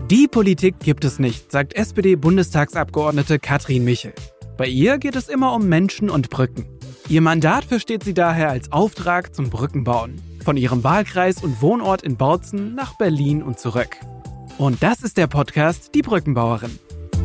Die Politik gibt es nicht, sagt SPD-Bundestagsabgeordnete Katrin Michel. Bei ihr geht es immer um Menschen und Brücken. Ihr Mandat versteht sie daher als Auftrag zum Brückenbauen. Von ihrem Wahlkreis und Wohnort in Bautzen nach Berlin und zurück. Und das ist der Podcast Die Brückenbauerin.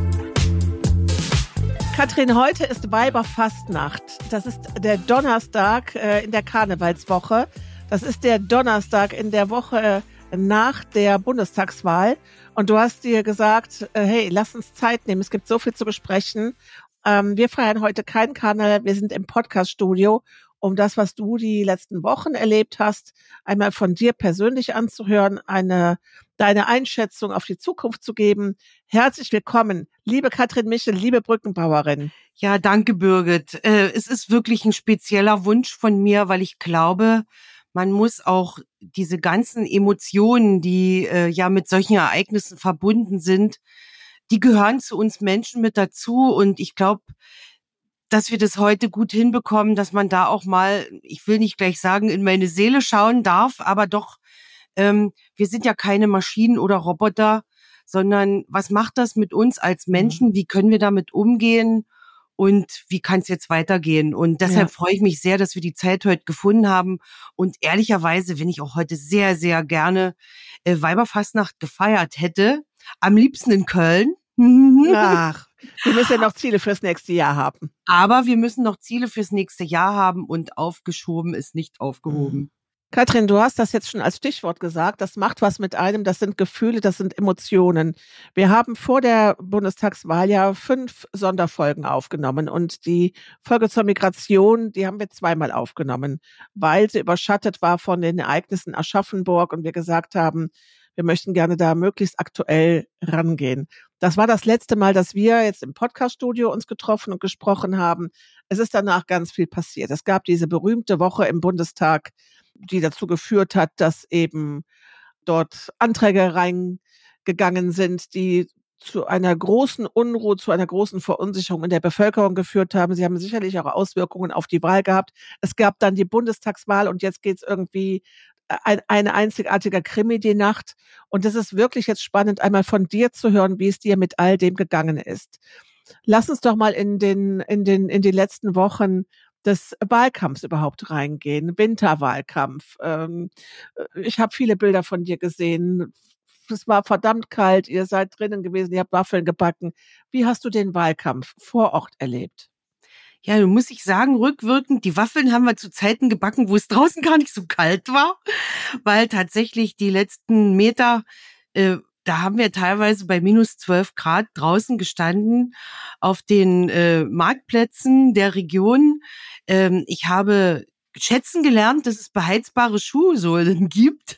Katrin, heute ist Weiberfastnacht. Das ist der Donnerstag in der Karnevalswoche. Das ist der Donnerstag in der Woche nach der Bundestagswahl. Und du hast dir gesagt, hey, lass uns Zeit nehmen. Es gibt so viel zu besprechen. Wir feiern heute keinen Karneval. Wir sind im Podcaststudio, um das, was du die letzten Wochen erlebt hast, einmal von dir persönlich anzuhören, deine Einschätzung auf die Zukunft zu geben. Herzlich willkommen, liebe Katrin Michel, liebe Brückenbauerin. Ja, danke, Birgit. Es ist wirklich ein spezieller Wunsch von mir, weil ich glaube, man muss auch diese ganzen Emotionen, die ja mit solchen Ereignissen verbunden sind, die gehören zu uns Menschen mit dazu. Und ich glaube, dass wir das heute gut hinbekommen, dass man da auch mal, ich will nicht gleich sagen, in meine Seele schauen darf, aber doch, wir sind ja keine Maschinen oder Roboter, sondern was macht das mit uns als Menschen? Wie können wir damit umgehen? Und wie kann es jetzt weitergehen? Und deshalb freue ich mich sehr, dass wir die Zeit heute gefunden haben. Und ehrlicherweise, wenn ich auch heute sehr, sehr gerne Weiberfastnacht gefeiert hätte, am liebsten in Köln. Ach, wir müssen ja noch Ziele fürs nächste Jahr haben. Aber wir müssen noch Ziele fürs nächste Jahr haben und aufgeschoben ist nicht aufgehoben. Katrin, du hast das jetzt schon als Stichwort gesagt. Das macht was mit einem. Das sind Gefühle, das sind Emotionen. Wir haben vor der Bundestagswahl ja 5 Sonderfolgen aufgenommen und die Folge zur Migration, die haben wir zweimal aufgenommen, weil sie überschattet war von den Ereignissen Aschaffenburg und wir gesagt haben, wir möchten gerne da möglichst aktuell rangehen. Das war das letzte Mal, dass wir jetzt im Podcaststudio uns getroffen und gesprochen haben. Es ist danach ganz viel passiert. Es gab diese berühmte Woche im Bundestag, die dazu geführt hat, dass eben dort Anträge reingegangen sind, die zu einer großen Unruhe, zu einer großen Verunsicherung in der Bevölkerung geführt haben. Sie haben sicherlich auch Auswirkungen auf die Wahl gehabt. Es gab dann die Bundestagswahl und jetzt geht's irgendwie eine einzigartige Krimi die Nacht. Und es ist wirklich jetzt spannend, einmal von dir zu hören, wie es dir mit all dem gegangen ist. Lass uns doch mal in die letzten Wochen des Wahlkampfs überhaupt reingehen, Winterwahlkampf. Ich habe viele Bilder von dir gesehen. Es war verdammt kalt, ihr seid drinnen gewesen, ihr habt Waffeln gebacken. Wie hast du den Wahlkampf vor Ort erlebt? Ja, nun muss ich sagen, rückwirkend, die Waffeln haben wir zu Zeiten gebacken, wo es draußen gar nicht so kalt war, weil tatsächlich die letzten Meter, da haben wir teilweise bei minus 12 Grad draußen gestanden auf den Marktplätzen der Region. Ich habe schätzen gelernt, dass es beheizbare Schuhsohlen gibt,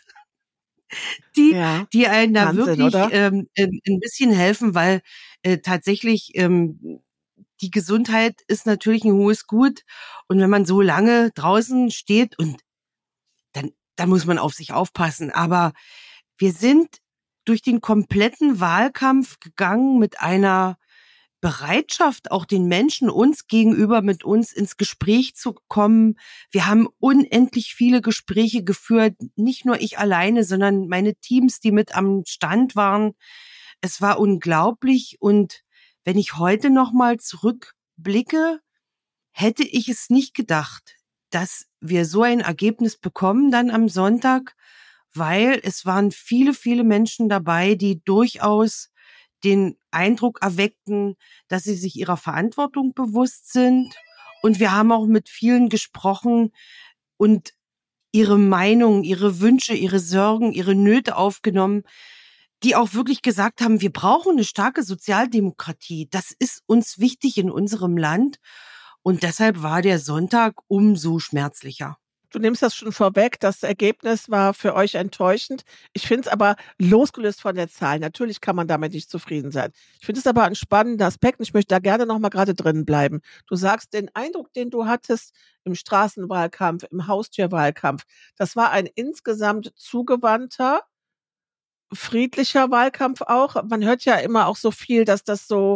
die einen da Wahnsinn, wirklich oder? ein bisschen helfen, weil tatsächlich die Gesundheit ist natürlich ein hohes Gut. Und wenn man so lange draußen steht und dann muss man auf sich aufpassen. Aber wir sind durch den kompletten Wahlkampf gegangen mit einer Bereitschaft, auch den Menschen uns gegenüber mit uns ins Gespräch zu kommen. Wir haben unendlich viele Gespräche geführt, nicht nur ich alleine, sondern meine Teams, die mit am Stand waren. Es war unglaublich und wenn ich heute noch mal zurückblicke, hätte ich es nicht gedacht, dass wir so ein Ergebnis bekommen dann am Sonntag, weil es waren viele, viele Menschen dabei, die durchaus den Eindruck erweckten, dass sie sich ihrer Verantwortung bewusst sind. Und wir haben auch mit vielen gesprochen und ihre Meinung, ihre Wünsche, ihre Sorgen, ihre Nöte aufgenommen, die auch wirklich gesagt haben, wir brauchen eine starke Sozialdemokratie. Das ist uns wichtig in unserem Land. Und deshalb war der Sonntag umso schmerzlicher. Du nimmst das schon vorweg. Das Ergebnis war für euch enttäuschend. Ich finde es aber losgelöst von der Zahl. Natürlich kann man damit nicht zufrieden sein. Ich finde es aber einen spannenden Aspekt und ich möchte da gerne noch mal gerade drin bleiben. Du sagst, den Eindruck, den du hattest im Straßenwahlkampf, im Haustürwahlkampf, das war ein insgesamt zugewandter, friedlicher Wahlkampf auch. Man hört ja immer auch so viel, dass das so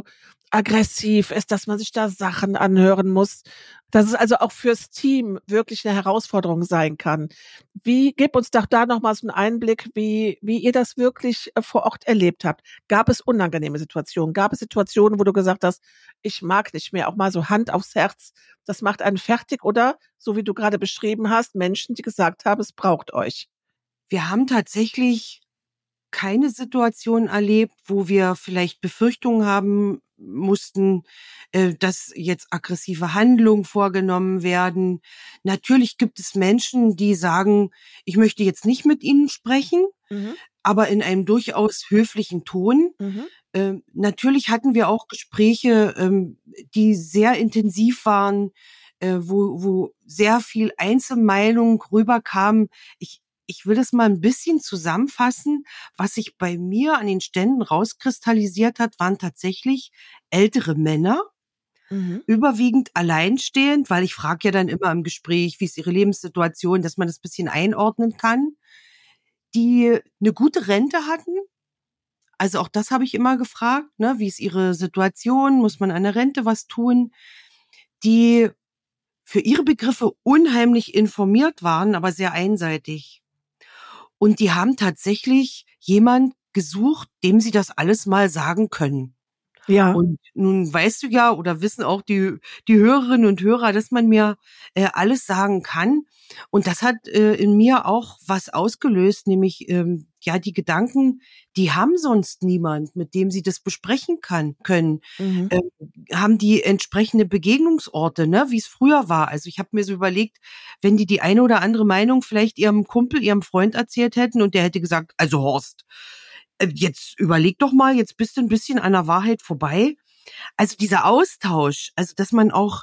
aggressiv ist, dass man sich da Sachen anhören muss, dass es also auch fürs Team wirklich eine Herausforderung sein kann. Gib uns doch da nochmal so einen Einblick, wie ihr das wirklich vor Ort erlebt habt. Gab es unangenehme Situationen? Gab es Situationen, wo du gesagt hast, ich mag nicht mehr, auch mal so Hand aufs Herz, das macht einen fertig, oder so wie du gerade beschrieben hast, Menschen, die gesagt haben, es braucht euch? Wir haben tatsächlich keine Situation erlebt, wo wir vielleicht Befürchtungen haben mussten, dass jetzt aggressive Handlungen vorgenommen werden. Natürlich gibt es Menschen, die sagen, ich möchte jetzt nicht mit Ihnen sprechen, aber in einem durchaus höflichen Ton. Natürlich hatten wir auch Gespräche, die sehr intensiv waren, wo sehr viel Einzelmeinung rüberkam. Ich will das mal ein bisschen zusammenfassen. Was sich bei mir an den Ständen rauskristallisiert hat, waren tatsächlich ältere Männer, überwiegend alleinstehend, weil ich frage ja dann immer im Gespräch, wie ist ihre Lebenssituation, dass man das ein bisschen einordnen kann, die eine gute Rente hatten. Also auch das habe ich immer gefragt, ne? Wie ist ihre Situation? Muss man an der Rente was tun? Die für ihre Begriffe unheimlich informiert waren, aber sehr einseitig. Und die haben tatsächlich jemand gesucht, dem sie das alles mal sagen können. Ja. Und nun weißt du ja, oder wissen auch die Hörerinnen und Hörer, dass man mir alles sagen kann. Und das hat in mir auch was ausgelöst, nämlich die Gedanken, die haben sonst niemand, mit dem sie das besprechen können. Haben die entsprechende Begegnungsorte, ne, wie es früher war. Also ich habe mir so überlegt, wenn die eine oder andere Meinung vielleicht ihrem Kumpel, ihrem Freund erzählt hätten und der hätte gesagt, also Horst, jetzt überleg doch mal, jetzt bist du ein bisschen an der Wahrheit vorbei. Also dieser Austausch, also dass man auch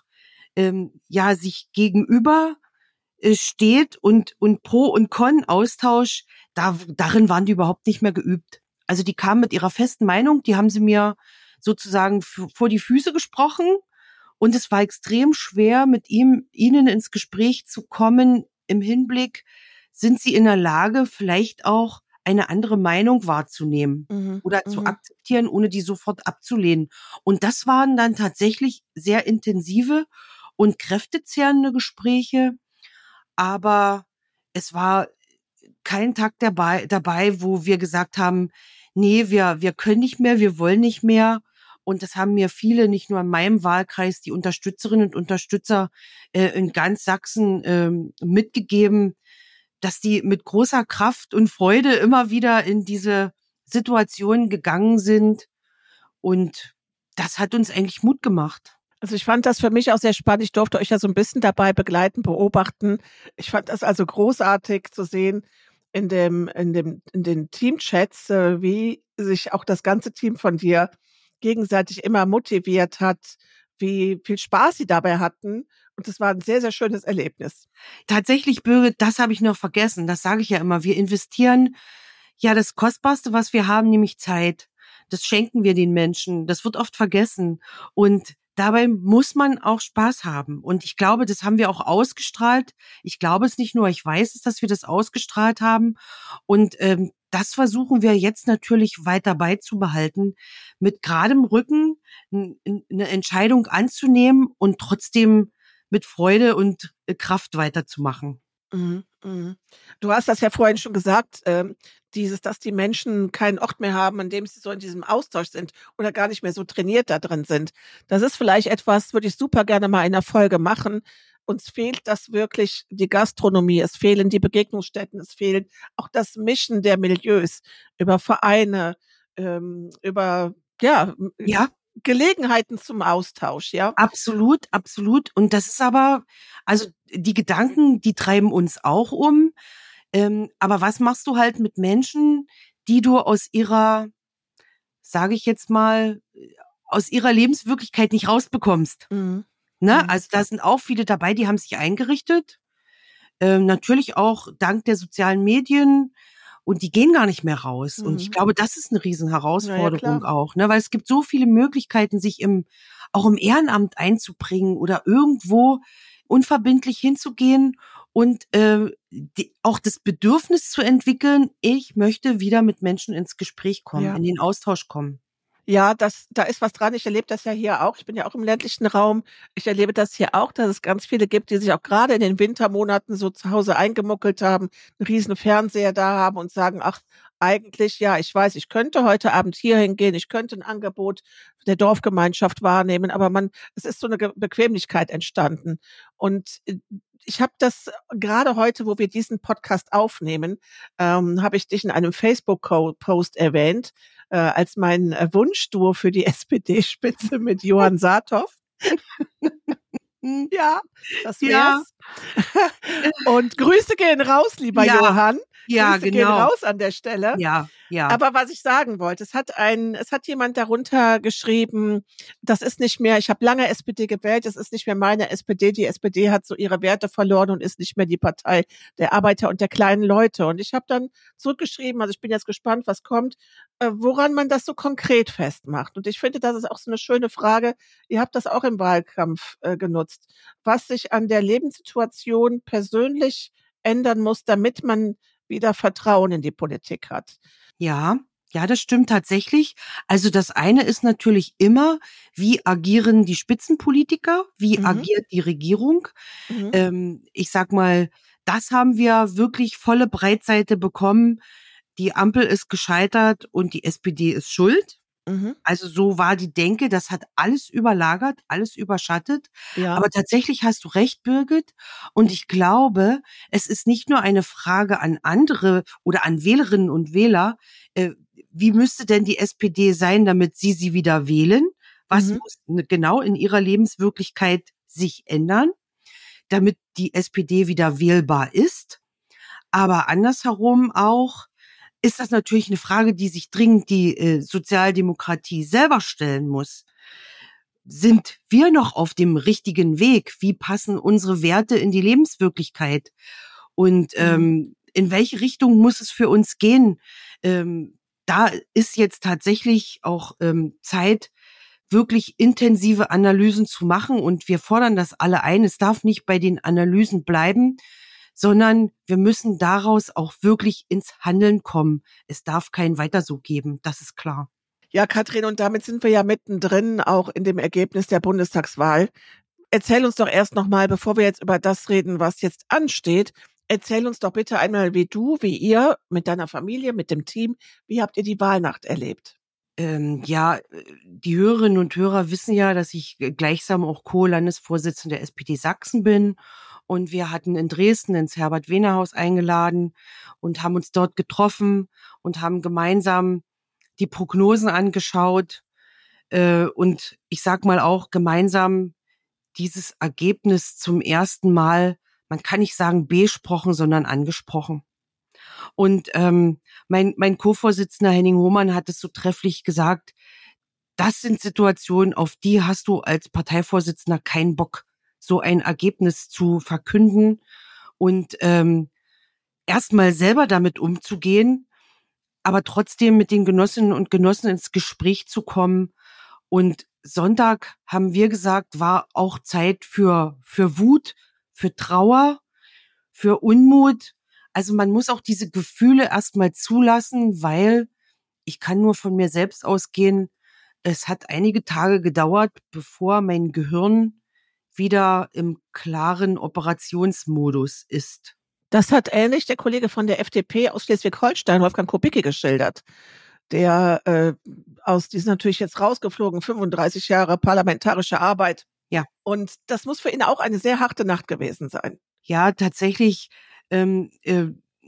sich gegenüber steht und Pro und Con Austausch, darin waren die überhaupt nicht mehr geübt. Also die kamen mit ihrer festen Meinung, die haben sie mir sozusagen vor die Füße gesprochen und es war extrem schwer, mit ihnen ins Gespräch zu kommen im Hinblick, sind sie in der Lage, vielleicht auch eine andere Meinung wahrzunehmen oder zu akzeptieren, ohne die sofort abzulehnen. Und das waren dann tatsächlich sehr intensive und kräftezehrende Gespräche, aber es war kein Tag dabei, wo wir gesagt haben, nee, wir können nicht mehr, wir wollen nicht mehr. Und das haben mir viele, nicht nur in meinem Wahlkreis, die Unterstützerinnen und Unterstützer in ganz Sachsen mitgegeben, dass die mit großer Kraft und Freude immer wieder in diese Situation gegangen sind. Und das hat uns eigentlich Mut gemacht. Also ich fand das für mich auch sehr spannend. Ich durfte euch ja so ein bisschen dabei begleiten, beobachten. Ich fand das also großartig zu sehen in den Teamchats, wie sich auch das ganze Team von dir gegenseitig immer motiviert hat, wie viel Spaß sie dabei hatten. Und es war ein sehr, sehr schönes Erlebnis. Tatsächlich, Birgit, das habe ich noch vergessen. Das sage ich ja immer. Wir investieren ja das Kostbarste, was wir haben, nämlich Zeit. Das schenken wir den Menschen. Das wird oft vergessen. Und dabei muss man auch Spaß haben. Und ich glaube, das haben wir auch ausgestrahlt. Ich glaube es nicht nur, ich weiß es, dass wir das ausgestrahlt haben. Und das versuchen wir jetzt natürlich weiter beizubehalten, mit geradem Rücken eine Entscheidung anzunehmen und trotzdem mit Freude und Kraft weiterzumachen. Du hast das ja vorhin schon gesagt, dass die Menschen keinen Ort mehr haben, an dem sie so in diesem Austausch sind oder gar nicht mehr so trainiert da drin sind. Das ist vielleicht etwas, würde ich super gerne mal in der Folge machen. Uns fehlt das wirklich, die Gastronomie, es fehlen die Begegnungsstätten, es fehlt auch das Mischen der Milieus über Vereine, über Gelegenheiten zum Austausch, ja? Absolut, absolut. Und das ist aber, also die Gedanken, die treiben uns auch um. Aber was machst du halt mit Menschen, die du aus ihrer, sage ich jetzt mal, aus ihrer Lebenswirklichkeit nicht rausbekommst? Ne? Also da sind auch viele dabei, die haben sich eingerichtet. Natürlich auch dank der sozialen Medien. Und die gehen gar nicht mehr raus. Und ich glaube, das ist eine Riesenherausforderung auch, ne? Weil es gibt so viele Möglichkeiten, sich auch im Ehrenamt einzubringen oder irgendwo unverbindlich hinzugehen und auch das Bedürfnis zu entwickeln, ich möchte wieder mit Menschen ins Gespräch kommen, in den Austausch kommen. Ja, da ist was dran. Ich erlebe das ja hier auch. Ich bin ja auch im ländlichen Raum. Ich erlebe das hier auch, dass es ganz viele gibt, die sich auch gerade in den Wintermonaten so zu Hause eingemuckelt haben, 'n riesen Fernseher da haben und sagen: „Ach, eigentlich, ja, ich weiß, ich könnte heute Abend hierhin gehen, ich könnte 'n Angebot der Dorfgemeinschaft wahrnehmen“, aber es ist so 'ne Bequemlichkeit entstanden. Und, ich habe das gerade heute, wo wir diesen Podcast aufnehmen, habe ich dich in einem Facebook Post erwähnt, als mein, Wunschduo für die SPD-Spitze mit Johann Saathoff. Hm, Ja, das ja, wär's. Und Grüße gehen raus, lieber ja, Johann. ja, Grüße gehen genau. raus an der Stelle. Ja, ja. Aber was ich sagen wollte, es hat jemand darunter geschrieben, das ist nicht mehr, ich habe lange SPD gewählt, das ist nicht mehr meine SPD. Die SPD hat so ihre Werte verloren und ist nicht mehr die Partei der Arbeiter und der kleinen Leute. Und ich habe dann zurückgeschrieben, also ich bin jetzt gespannt, was kommt, woran man das so konkret festmacht. Und ich finde, das ist auch so eine schöne Frage. Ihr habt das auch im Wahlkampf, genutzt, was sich an der Lebenssituation persönlich ändern muss, damit man wieder Vertrauen in die Politik hat. Ja, ja, das stimmt tatsächlich. Also das eine ist natürlich immer, wie agieren die Spitzenpolitiker, wie Mhm, agiert die Regierung? mhm, Ich sag mal, das haben wir wirklich volle Breitseite bekommen. Die Ampel ist gescheitert und die SPD ist schuld. mhm. Also so war die Denke, das hat alles überlagert, alles überschattet. Ja, Aber tatsächlich hast du recht, Birgit. Und ich glaube, es ist nicht nur eine Frage an andere oder an Wählerinnen und Wähler, äh, wie müsste denn die SPD sein, damit sie wieder wählen? Was mhm, muss genau in ihrer Lebenswirklichkeit sich ändern, damit die SPD wieder wählbar ist? Aber andersherum auch, ist das natürlich eine Frage, die sich dringend die, Sozialdemokratie selber stellen muss. Sind wir noch auf dem richtigen Weg? Wie passen unsere Werte in die Lebenswirklichkeit? Und, mhm. in welche Richtung muss es für uns gehen? Da ist jetzt tatsächlich auch, Zeit, wirklich intensive Analysen zu machen und wir fordern das alle ein. Es darf nicht bei den Analysen bleiben, sondern wir müssen daraus auch wirklich ins Handeln kommen. Es darf kein Weiter so geben, das ist klar. Ja, Katrin, und damit sind wir ja mittendrin auch in dem Ergebnis der Bundestagswahl. Erzähl uns doch erst noch mal, bevor wir jetzt über das reden, was jetzt ansteht, erzähl uns doch bitte einmal, wie ihr mit deiner Familie, mit dem Team, wie habt ihr die Wahlnacht erlebt? Ja, die Hörerinnen und Hörer wissen ja, dass ich gleichsam auch Co-Landesvorsitzende der SPD Sachsen bin. Und wir hatten in Dresden ins Herbert-Wehner-Haus eingeladen und haben uns dort getroffen und haben gemeinsam die Prognosen angeschaut. Und ich sag mal auch gemeinsam dieses Ergebnis zum ersten Mal, man kann nicht sagen besprochen, sondern angesprochen. Und mein Co-Vorsitzender Henning Hohmann hat es so trefflich gesagt, das sind Situationen, auf die hast du als Parteivorsitzender keinen Bock, so ein Ergebnis zu verkünden und erst mal selber damit umzugehen, aber trotzdem mit den Genossinnen und Genossen ins Gespräch zu kommen. Und Sonntag, haben wir gesagt, war auch Zeit für Wut, für Trauer, für Unmut. Also man muss auch diese Gefühle erstmal zulassen, weil ich kann nur von mir selbst ausgehen. Es hat einige Tage gedauert, bevor mein Gehirn wieder im klaren Operationsmodus ist. Das hat ähnlich der Kollege von der FDP aus Schleswig-Holstein, Wolfgang Kubicki, geschildert. Der die sind natürlich jetzt rausgeflogen, 35 Jahre parlamentarische Arbeit. Ja, Und das muss für ihn auch eine sehr harte Nacht gewesen sein. ja, tatsächlich. Ähm, äh,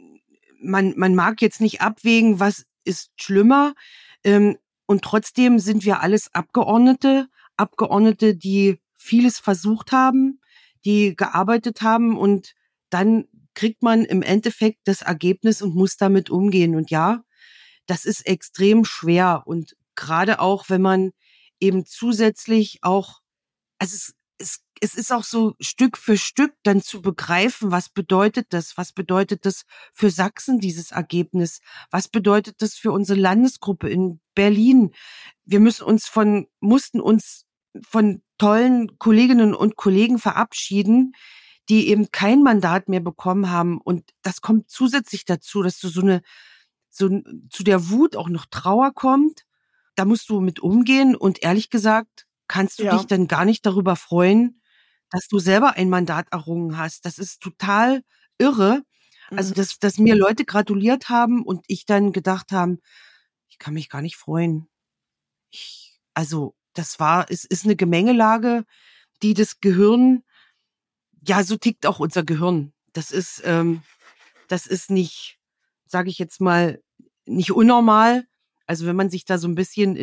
man mag jetzt nicht abwägen, was ist schlimmer. Und trotzdem sind wir alles Abgeordnete, die vieles versucht haben, die gearbeitet haben und dann kriegt man im Endeffekt das Ergebnis und muss damit umgehen. Und ja, das ist extrem schwer und gerade auch, wenn man eben zusätzlich auch, also es ist auch so Stück für Stück dann zu begreifen, was bedeutet das? Was bedeutet das für Sachsen, dieses Ergebnis? Was bedeutet das für unsere Landesgruppe in Berlin? Wir mussten uns von tollen Kolleginnen und Kollegen verabschieden, die eben kein Mandat mehr bekommen haben. Und das kommt zusätzlich dazu, dass du so zu der Wut auch noch Trauer kommt da musst du mit umgehen und ehrlich gesagt kannst du Ja. dich dann gar nicht darüber freuen, dass du selber ein Mandat errungen hast. Das ist total irre. Also, Mhm. dass mir Leute gratuliert haben und ich dann gedacht haben, ich kann mich gar nicht freuen. Es ist eine Gemengelage, die das Gehirn, ja, so tickt auch unser Gehirn. Das ist nicht, sage ich jetzt mal, nicht unnormal. Also wenn man sich da so ein bisschen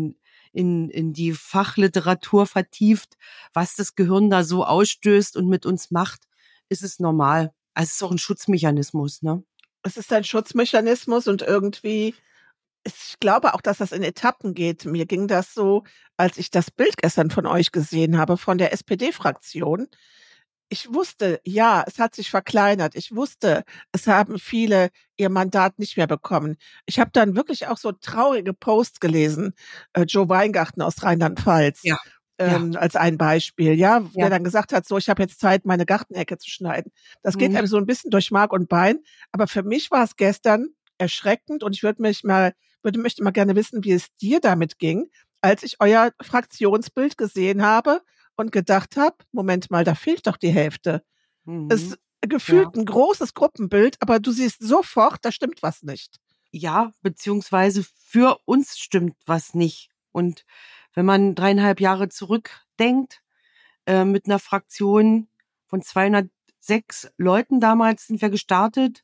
in die Fachliteratur vertieft, was das Gehirn da so ausstößt und mit uns macht, ist es normal. Also es ist auch ein Schutzmechanismus, ne? Es ist ein Schutzmechanismus und irgendwie ich glaube auch, dass das in Etappen geht. Mir ging das so, als ich das Bild gestern von euch gesehen habe, von der SPD-Fraktion. Ich wusste, ja, es hat sich verkleinert. Ich wusste, es haben viele ihr Mandat nicht mehr bekommen. Ich habe dann wirklich auch so traurige Posts gelesen, Joe Weingarten aus Rheinland-Pfalz, Ja, ja, als ein Beispiel, ja, der ja. dann gesagt hat: „So, ich habe jetzt Zeit, meine Gartenecke zu schneiden.“ Das geht Mhm. einem so ein bisschen durch Mark und Bein, aber für mich war es gestern erschreckend und ich möchte mal gerne wissen, wie es dir damit ging, als ich euer Fraktionsbild gesehen habe und gedacht habe: „Moment mal, da fehlt doch die Hälfte.“ Es Mhm. Ja. gefühlt 'n großes Gruppenbild, aber du siehst sofort, da stimmt was nicht. Ja, beziehungsweise für uns stimmt was nicht. Und wenn man 3,5 Jahre zurückdenkt, mit einer Fraktion von 206 Leuten damals sind wir gestartet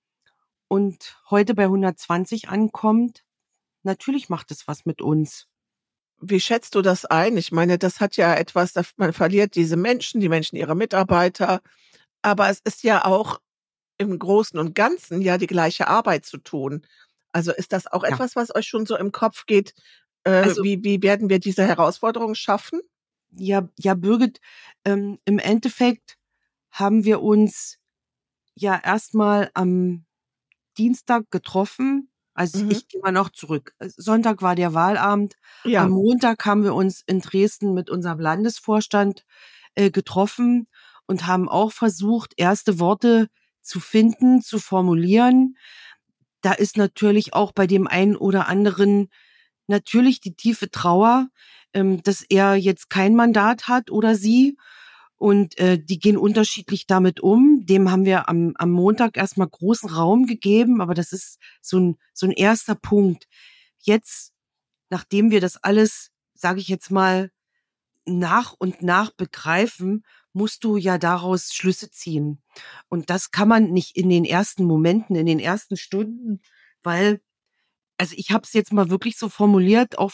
und heute bei 120 ankommt, natürlich macht es was mit uns. Wie schätzt du das ein? Ich meine, das hat ja etwas, man verliert diese Menschen, die Menschen ihre Mitarbeiter, aber es ist ja auch im Großen und Ganzen ja die gleiche Arbeit zu tun. Also, ist das auch Ja, etwas, was euch schon so im Kopf geht, also wie werden wir diese Herausforderung schaffen? ja, Birgit, im Endeffekt haben wir uns ja erstmal am Dienstag getroffen. Also, Mhm. ich gehe mal noch zurück. Sonntag war der Wahlabend. Am Ja, Montag haben wir uns in Dresden mit unserem Landesvorstand, getroffen und haben auch versucht, erste Worte zu finden, zu formulieren. Da ist natürlich auch bei dem einen oder anderen natürlich die tiefe Trauer, dass er jetzt kein Mandat hat oder sie. Und die gehen unterschiedlich damit um. Dem haben wir am Montag erstmal großen Raum gegeben, aber das ist so ein erster Punkt. Jetzt, nachdem wir das alles, sage ich jetzt mal, nach und nach begreifen, musst du ja daraus Schlüsse ziehen. Und das kann man nicht in den ersten Momenten, in den ersten Stunden, weil, also ich habe es jetzt mal wirklich so formuliert, auch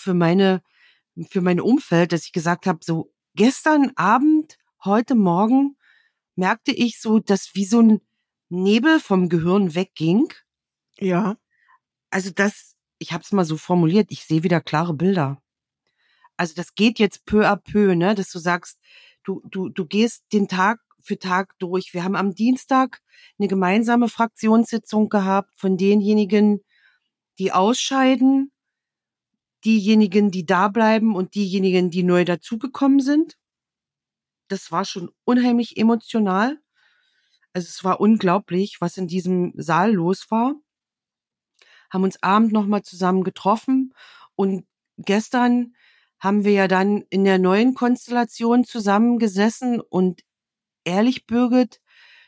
für mein Umfeld, dass ich gesagt habe, so gestern Abend, heute Morgen merkte ich so, dass wie so ein Nebel vom Gehirn wegging. ja, Also ich habe es mal so formuliert, ich sehe wieder klare Bilder. Also das geht jetzt peu à peu, ne, dass du sagst, du gehst den Tag für Tag durch. Wir haben am Dienstag eine gemeinsame Fraktionssitzung gehabt von denjenigen, die ausscheiden, diejenigen, die da bleiben und diejenigen, die neu dazugekommen sind. Das war schon unheimlich emotional. Also es war unglaublich, was in diesem Saal los war. Haben uns abend noch mal zusammen getroffen und gestern haben wir ja dann in der neuen Konstellation zusammengesessen und ehrlich, Birgit,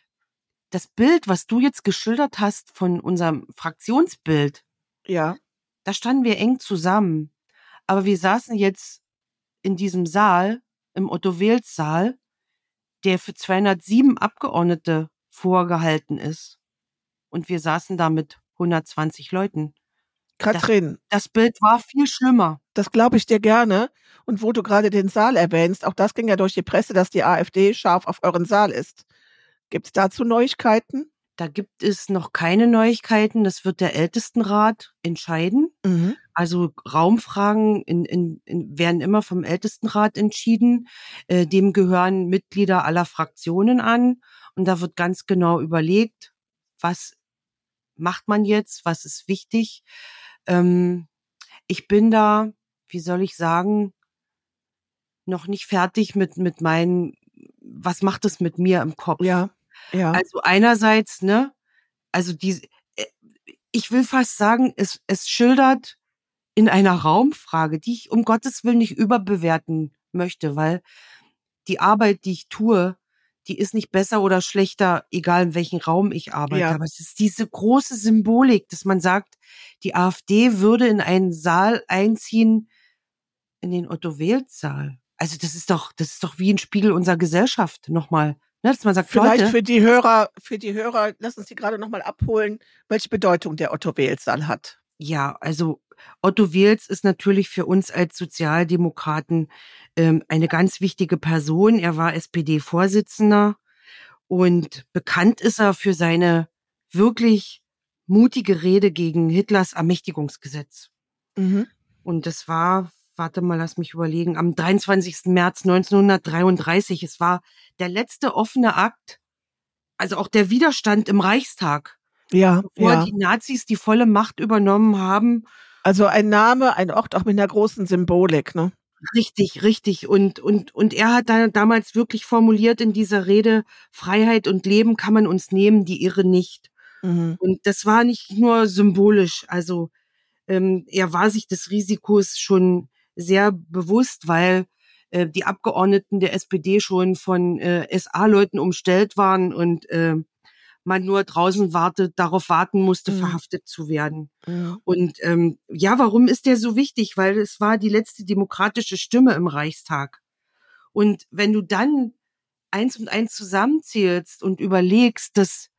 das Bild, was du jetzt geschildert hast von unserem Fraktionsbild, ja, da standen wir eng zusammen. Aber wir saßen jetzt in diesem Saal, im Otto-Wels-Saal, der für 207 Abgeordnete vorgehalten ist. Und wir saßen da mit 120 Leuten. Das, Katrin, das Bild war viel schlimmer. das glaube ich dir gerne. Und wo du gerade den Saal erwähnst, auch das ging ja durch die Presse, dass die AfD scharf auf euren Saal ist. Gibt's dazu Neuigkeiten? Da gibt es noch keine Neuigkeiten. Das wird der Ältestenrat entscheiden. Mhm. Also Raumfragen werden immer vom Ältestenrat entschieden. Dem gehören Mitglieder aller Fraktionen an. Und da wird ganz genau überlegt, was macht man jetzt, was ist wichtig. Ich bin da, wie soll ich sagen, noch nicht fertig mit meinen, was macht es mit mir im Kopf? Ja, ja, Also einerseits, ne, also ich will fast sagen, es schildert in einer Raumfrage, die ich um Gottes Willen nicht überbewerten möchte, weil die Arbeit, die ich tue, die ist nicht besser oder schlechter, egal in welchem Raum ich arbeite. Ja. Aber es ist diese große Symbolik, dass man sagt, die AfD würde in einen Saal einziehen, in den Otto-Wehls-Saal. Also das ist doch wie ein Spiegel unserer Gesellschaft nochmal. Ne, dass man sagt, Vielleicht Leute, für die Hörer, lass uns die gerade nochmal abholen, welche Bedeutung der Otto-Wehls-Saal hat. ja, also Otto Wehls ist natürlich für uns als Sozialdemokraten eine ganz wichtige Person. Er war SPD-Vorsitzender und bekannt ist er für seine wirklich mutige Rede gegen Hitlers Ermächtigungsgesetz. Mhm. Und das war, warte mal, lass mich überlegen, am 23. März 1933. Es war der letzte offene Akt, also auch der Widerstand im Reichstag, Ja, bevor ja. die Nazis die volle Macht übernommen haben. Also ein Name, ein Ort auch mit einer großen Symbolik, ne? Richtig, richtig. Und er hat da damals wirklich formuliert in dieser Rede, Freiheit und Leben kann man uns nehmen, die Irre nicht. Mhm. Und das war nicht nur symbolisch, also er war sich des Risikos schon sehr bewusst, weil die Abgeordneten der SPD schon von SA-Leuten umstellt waren und man nur draußen darauf warten musste, verhaftet zu werden. Mhm. Und ja, warum ist der so wichtig? Weil es war die letzte demokratische Stimme im Reichstag. Und wenn du dann 1 und 1 zusammenzählst und überlegst, dass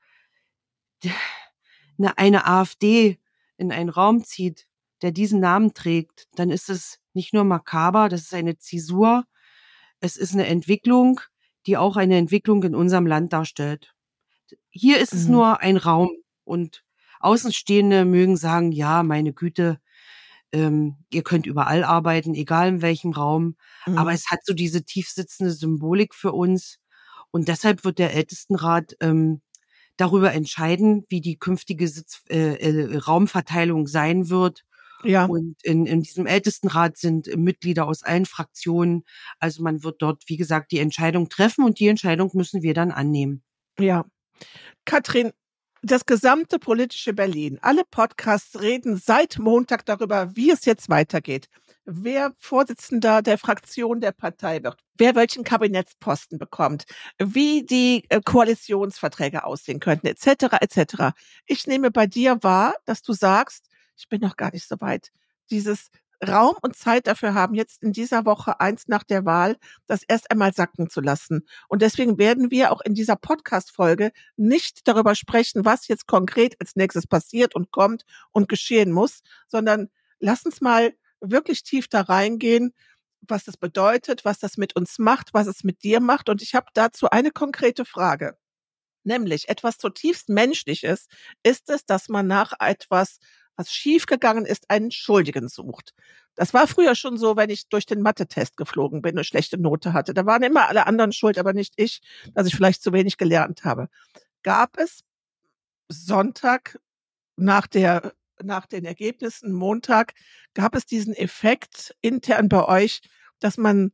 eine AfD in einen Raum zieht, der diesen Namen trägt, dann ist es nicht nur makaber, das ist eine Zäsur, es ist eine Entwicklung, die auch eine Entwicklung in unserem Land darstellt. Hier ist es nur ein Raum und Außenstehende mögen sagen, ja, meine Güte, ihr könnt überall arbeiten, egal in welchem Raum, aber es hat so diese tiefsitzende Symbolik für uns und deshalb wird der Ältestenrat darüber entscheiden, wie die künftige Raumverteilung sein wird. Ja. Und in diesem Ältestenrat sind Mitglieder aus allen Fraktionen. Also man wird dort, wie gesagt, die Entscheidung treffen und die Entscheidung müssen wir dann annehmen. Ja. Katrin, das gesamte politische Berlin, alle Podcasts reden seit Montag darüber, wie es jetzt weitergeht. Wer Vorsitzender der Fraktion der Partei wird, wer welchen Kabinettsposten bekommt, wie die Koalitionsverträge aussehen könnten, etc., etc. Ich nehme bei dir wahr, dass du sagst, ich bin noch gar nicht so weit, dieses Raum und Zeit dafür haben, jetzt in dieser Woche 1 nach der Wahl, das erst einmal sacken zu lassen. Und deswegen werden wir auch in dieser Podcast-Folge nicht darüber sprechen, was jetzt konkret als nächstes passiert und kommt und geschehen muss, sondern lass uns mal wirklich tief da reingehen, was das bedeutet, was das mit uns macht, was es mit dir macht. Und ich habe dazu eine konkrete Frage. Nämlich etwas zutiefst Menschliches ist es, dass man nach etwas, was schiefgegangen ist, einen Schuldigen sucht. Das war früher schon so, wenn ich durch den Mathe-Test geflogen bin und schlechte Note hatte. Da waren immer alle anderen schuld, aber nicht ich, dass ich vielleicht zu wenig gelernt habe. Gab es Sonntag nach den Ergebnissen, Montag, gab es diesen Effekt intern bei euch, dass man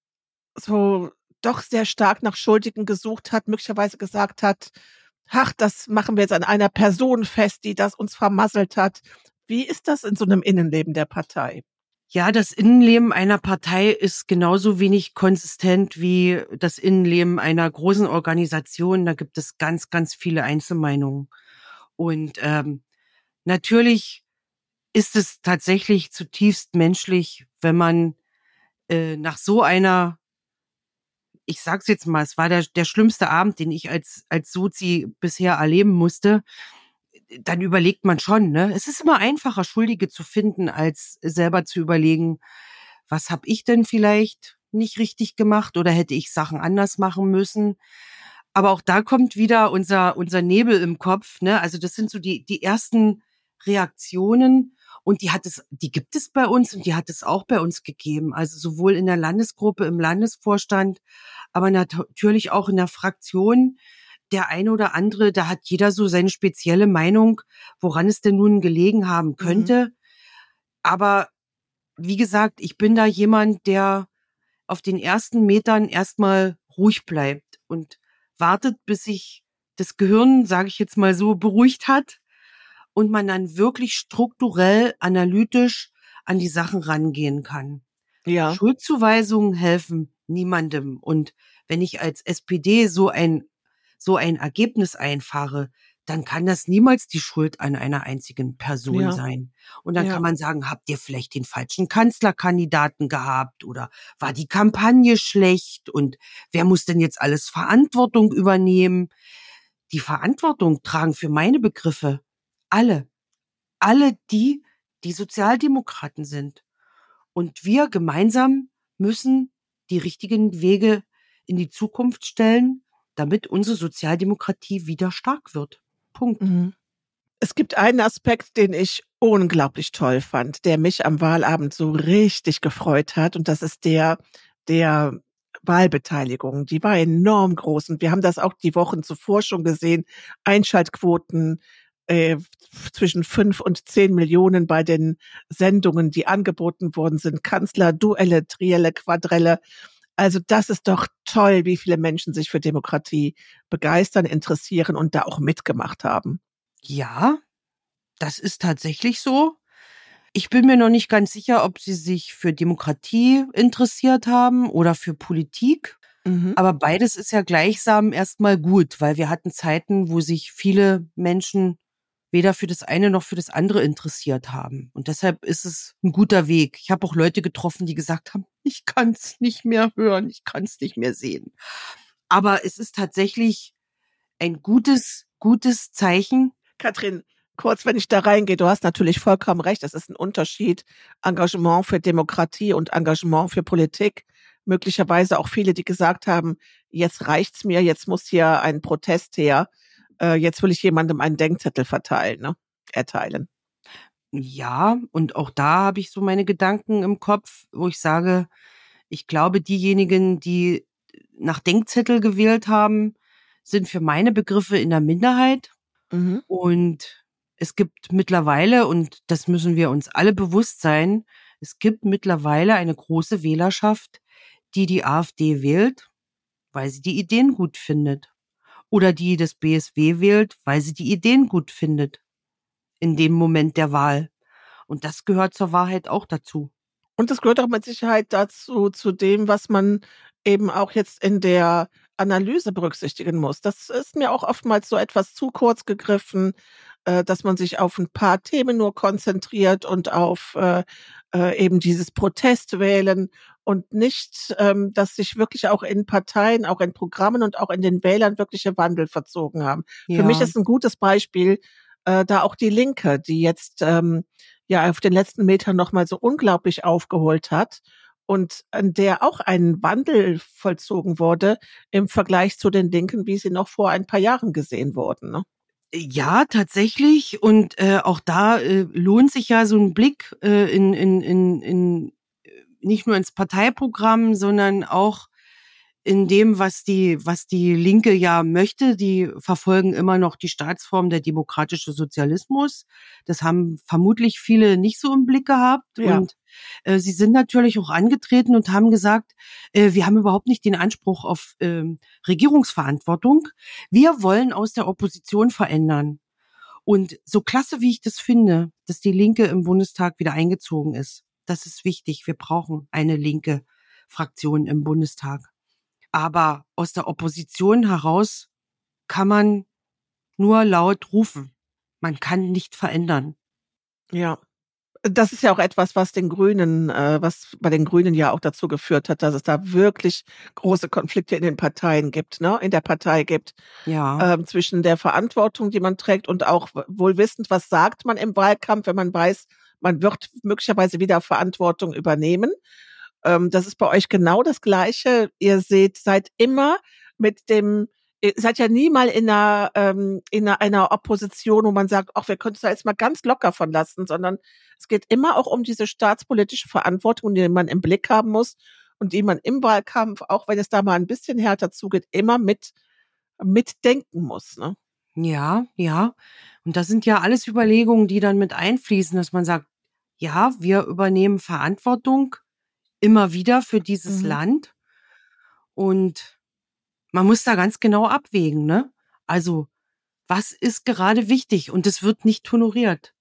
so doch sehr stark nach Schuldigen gesucht hat, möglicherweise gesagt hat, ach, das machen wir jetzt an einer Person fest, die das uns vermasselt hat. Wie ist das in so einem Innenleben der Partei? Ja, das Innenleben einer Partei ist genauso wenig konsistent wie das Innenleben einer großen Organisation. Da gibt es ganz, ganz viele Einzelmeinungen. Und natürlich ist es tatsächlich zutiefst menschlich, wenn man nach so einer, ich sag's jetzt mal, es war der schlimmste Abend, den ich als Sozi bisher erleben musste, dann überlegt man schon, ne? Es ist immer einfacher, Schuldige zu finden, als selber zu überlegen, was habe ich denn vielleicht nicht richtig gemacht oder hätte ich Sachen anders machen müssen. Aber auch da kommt wieder unser Nebel im Kopf, ne? Also das sind so die ersten Reaktionen und die gibt es bei uns und die hat es auch bei uns gegeben. Also sowohl in der Landesgruppe, im Landesvorstand, aber natürlich auch in der Fraktion. Der eine oder andere, da hat jeder so seine spezielle Meinung, woran es denn nun gelegen haben könnte. Aber wie gesagt, ich bin da jemand, der auf den ersten Metern erstmal ruhig bleibt und wartet, bis sich das Gehirn, sage ich jetzt mal so, beruhigt hat und man dann wirklich strukturell, analytisch an die Sachen rangehen kann. Ja. Schuldzuweisungen helfen niemandem. Und wenn ich als SPD so ein Ergebnis einfahre, dann kann das niemals die Schuld an einer einzigen Person sein. Und dann kann man sagen, habt ihr vielleicht den falschen Kanzlerkandidaten gehabt oder war die Kampagne schlecht und wer muss denn jetzt alles Verantwortung übernehmen? Die Verantwortung tragen für meine Begriffe alle, die Sozialdemokraten sind. Und wir gemeinsam müssen die richtigen Wege in die Zukunft stellen, damit unsere Sozialdemokratie wieder stark wird. Punkt. Mhm. Es gibt einen Aspekt, den ich unglaublich toll fand, der mich am Wahlabend so richtig gefreut hat. Und das ist der Wahlbeteiligung. Die war enorm groß. Und wir haben das auch die Wochen zuvor schon gesehen. Einschaltquoten zwischen 5 und 10 Millionen bei den Sendungen, die angeboten worden sind. Kanzler, Duelle, Trielle, Quadrelle. Also das ist doch toll, wie viele Menschen sich für Demokratie begeistern, interessieren und da auch mitgemacht haben. Ja, das ist tatsächlich so. Ich bin mir noch nicht ganz sicher, ob sie sich für Demokratie interessiert haben oder für Politik. Mhm. Aber beides ist ja gleichsam erstmal gut, weil wir hatten Zeiten, wo sich viele Menschen weder für das eine noch für das andere interessiert haben. Und deshalb ist es ein guter Weg. Ich habe auch Leute getroffen, die gesagt haben, ich kann es nicht mehr hören, ich kann es nicht mehr sehen. Aber es ist tatsächlich ein gutes Zeichen. Katrin, kurz, wenn ich da reingehe, du hast natürlich vollkommen recht, es ist ein Unterschied, Engagement für Demokratie und Engagement für Politik. Möglicherweise auch viele, die gesagt haben, jetzt reicht's mir, jetzt muss hier ein Protest her, jetzt will ich jemandem einen Denkzettel erteilen. Ja, und auch da habe ich so meine Gedanken im Kopf, wo ich sage, ich glaube, diejenigen, die nach Denkzettel gewählt haben, sind für meine Begriffe in der Minderheit. Mhm. Und es gibt mittlerweile, und das müssen wir uns alle bewusst sein, es gibt mittlerweile eine große Wählerschaft, die AfD wählt, weil sie die Ideen gut findet. Oder die das BSW wählt, weil sie die Ideen gut findet. In dem Moment der Wahl. Und das gehört zur Wahrheit auch dazu. Und das gehört auch mit Sicherheit dazu, zu dem, was man eben auch jetzt in der Analyse berücksichtigen muss. Das ist mir auch oftmals so etwas zu kurz gegriffen, dass man sich auf ein paar Themen nur konzentriert und auf eben dieses Protestwählen und nicht, dass sich wirklich auch in Parteien, auch in Programmen und auch in den Wählern wirkliche Wandel verzogen haben. Für mich Ja. ist ein gutes Beispiel da auch die Linke, die jetzt auf den letzten Metern noch mal so unglaublich aufgeholt hat und an der auch ein Wandel vollzogen wurde im Vergleich zu den Linken, wie sie noch vor ein paar Jahren gesehen wurden, ne? Ja, tatsächlich. Und auch da lohnt sich ja so ein Blick in nicht nur ins Parteiprogramm, sondern auch in dem, was die Linke ja möchte. Die verfolgen immer noch die Staatsform der demokratische Sozialismus. Das haben vermutlich viele nicht so im Blick gehabt. Ja. Und sie sind natürlich auch angetreten und haben gesagt, wir haben überhaupt nicht den Anspruch auf Regierungsverantwortung. Wir wollen aus der Opposition verändern. Und so klasse, wie ich das finde, dass die Linke im Bundestag wieder eingezogen ist, das ist wichtig. Wir brauchen eine linke Fraktion im Bundestag. Aber aus der Opposition heraus kann man nur laut rufen. Man kann nicht verändern. Ja. Das ist ja auch etwas, was was bei den Grünen ja auch dazu geführt hat, dass es da wirklich große Konflikte in den Parteien gibt, ne? In der Partei gibt. Ja. Zwischen der Verantwortung, die man trägt und auch wohl wissend, was sagt man im Wahlkampf, wenn man weiß, man wird möglicherweise wieder Verantwortung übernehmen. Das ist bei euch genau das Gleiche. Ihr seid immer ihr seid ja nie mal in einer Opposition, wo man sagt, ach, wir können es da jetzt mal ganz locker von lassen, sondern es geht immer auch um diese staatspolitische Verantwortung, die man im Blick haben muss und die man im Wahlkampf, auch wenn es da mal ein bisschen härter zugeht, immer mitdenken muss, ne? Ja, ja. Und das sind ja alles Überlegungen, die dann mit einfließen, dass man sagt, ja, wir übernehmen Verantwortung immer wieder für dieses Land. Und man muss da ganz genau abwägen, ne? Also, was ist gerade wichtig? Und es wird nicht honoriert.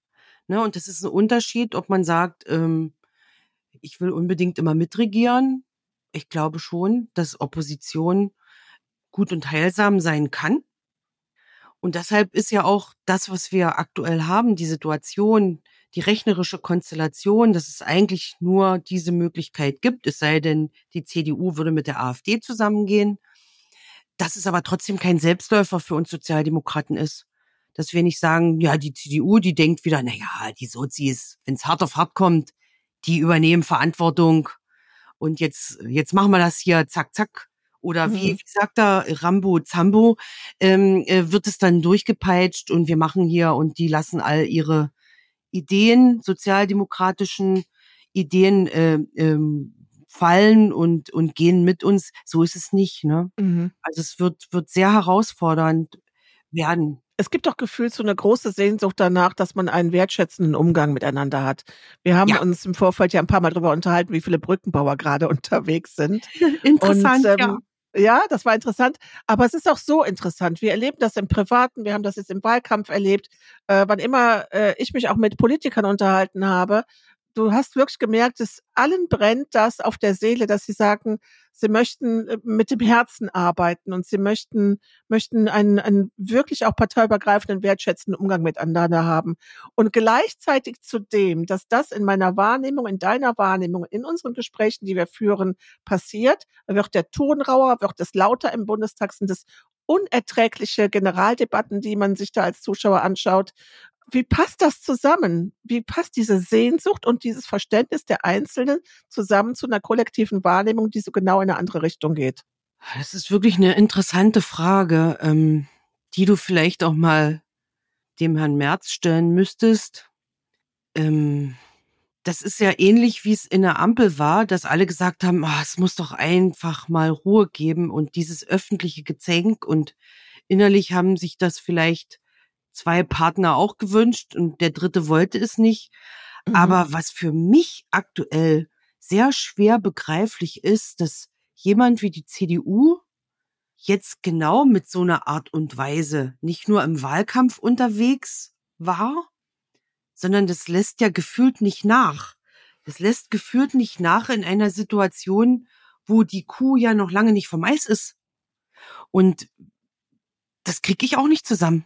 Ne? Und das ist ein Unterschied, ob man sagt, ich will unbedingt immer mitregieren. Ich glaube schon, dass Opposition gut und heilsam sein kann. Und deshalb ist ja auch das, was wir aktuell haben, die Situation, die rechnerische Konstellation, dass es eigentlich nur diese Möglichkeit gibt, es sei denn, die CDU würde mit der AfD zusammengehen, dass es aber trotzdem kein Selbstläufer für uns Sozialdemokraten ist. Dass wir nicht sagen, ja, die CDU, die denkt wieder, die Sozis, wenn es hart auf hart kommt, die übernehmen Verantwortung und jetzt machen wir das hier, zack, zack. Oder wie sagt er, Rambo, Zambo, wird es dann durchgepeitscht und wir machen hier und die lassen all ihre Ideen, sozialdemokratischen Ideen fallen und gehen mit uns. So ist es nicht, ne? Also es wird sehr herausfordernd werden. Es gibt doch gefühlt so eine große Sehnsucht danach, dass man einen wertschätzenden Umgang miteinander hat. Wir haben uns im Vorfeld ja ein paar Mal darüber unterhalten, wie viele Brückenbauer gerade unterwegs sind. Interessant, und, ja, das war interessant. Aber es ist auch so interessant. Wir erleben das im Privaten, wir haben das jetzt im Wahlkampf erlebt. Wann immer ich mich auch mit Politikern unterhalten habe, du hast wirklich gemerkt, dass allen brennt das auf der Seele, dass sie sagen, sie möchten mit dem Herzen arbeiten und sie möchten einen wirklich auch parteiübergreifenden, wertschätzenden Umgang miteinander haben. Und gleichzeitig zu dem, dass das in meiner Wahrnehmung, in deiner Wahrnehmung, in unseren Gesprächen, die wir führen, passiert, wird der Ton rauer, wird es lauter im Bundestag, sind es unerträgliche Generaldebatten, die man sich da als Zuschauer anschaut. Wie passt das zusammen? Wie passt diese Sehnsucht und dieses Verständnis der Einzelnen zusammen zu einer kollektiven Wahrnehmung, die so genau in eine andere Richtung geht? Das ist wirklich eine interessante Frage, die du vielleicht auch mal dem Herrn Merz stellen müsstest. Das ist ja ähnlich, wie es in der Ampel war, dass alle gesagt haben, es muss doch einfach mal Ruhe geben und dieses öffentliche Gezänk, und innerlich haben sich das vielleicht 2 Partner auch gewünscht und der dritte wollte es nicht. Aber was für mich aktuell sehr schwer begreiflich ist, dass jemand wie die CDU jetzt genau mit so einer Art und Weise nicht nur im Wahlkampf unterwegs war, sondern das lässt ja gefühlt nicht nach. Das lässt gefühlt nicht nach in einer Situation, wo die Kuh ja noch lange nicht vom Eis ist. Und das kriege ich auch nicht zusammen.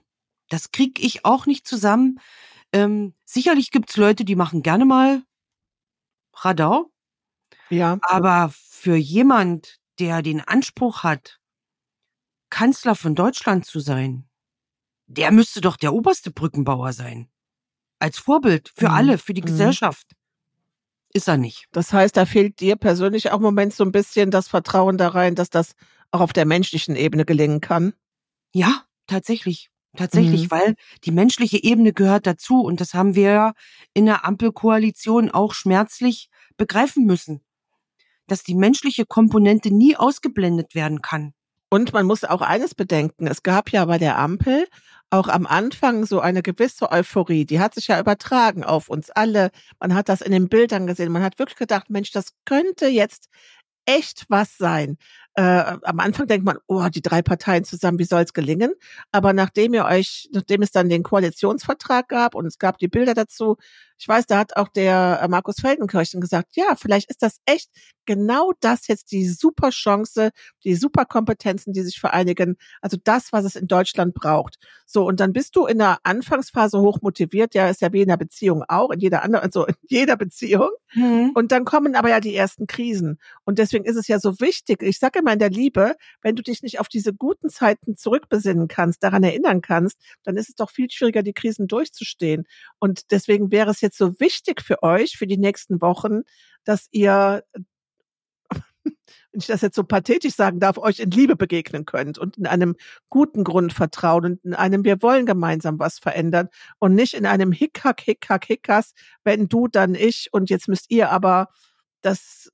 Sicherlich gibt's Leute, die machen gerne mal Radau. Ja. Aber für jemand, der den Anspruch hat, Kanzler von Deutschland zu sein, der müsste doch der oberste Brückenbauer sein. Als Vorbild für alle, für die Gesellschaft. Ist er nicht. Das heißt, da fehlt dir persönlich auch im Moment so ein bisschen das Vertrauen da rein, dass das auch auf der menschlichen Ebene gelingen kann? Ja, tatsächlich. Weil die menschliche Ebene gehört dazu und das haben wir ja in der Ampelkoalition auch schmerzlich begreifen müssen, dass die menschliche Komponente nie ausgeblendet werden kann. Und man muss auch eines bedenken, es gab ja bei der Ampel auch am Anfang so eine gewisse Euphorie, die hat sich ja übertragen auf uns alle. Man hat das in den Bildern gesehen, man hat wirklich gedacht, Mensch, das könnte jetzt echt was sein. Am Anfang denkt man, die 3 Parteien zusammen, wie soll es gelingen? Aber nachdem es dann den Koalitionsvertrag gab und es gab die Bilder dazu, ich weiß, da hat auch der Markus Feldenkirchen gesagt, ja, vielleicht ist das echt genau das jetzt die super Chance, die super Kompetenzen, die sich vereinigen. Also das, was es in Deutschland braucht. So, und dann bist du in der Anfangsphase hoch motiviert. Ja, ist ja wie in einer Beziehung auch, in jeder Beziehung. Und dann kommen aber ja die ersten Krisen. Und deswegen ist es ja so wichtig. Ich sage immer in der Liebe, wenn du dich nicht auf diese guten Zeiten zurückbesinnen kannst, daran erinnern kannst, dann ist es doch viel schwieriger, die Krisen durchzustehen. Und deswegen wäre es jetzt so wichtig für euch, für die nächsten Wochen, dass ihr, wenn ich das jetzt so pathetisch sagen darf, euch in Liebe begegnen könnt und in einem guten Grundvertrauen und in einem, wir wollen gemeinsam was verändern und nicht in einem Hickhack, wenn du, dann ich und jetzt müsst ihr, aber das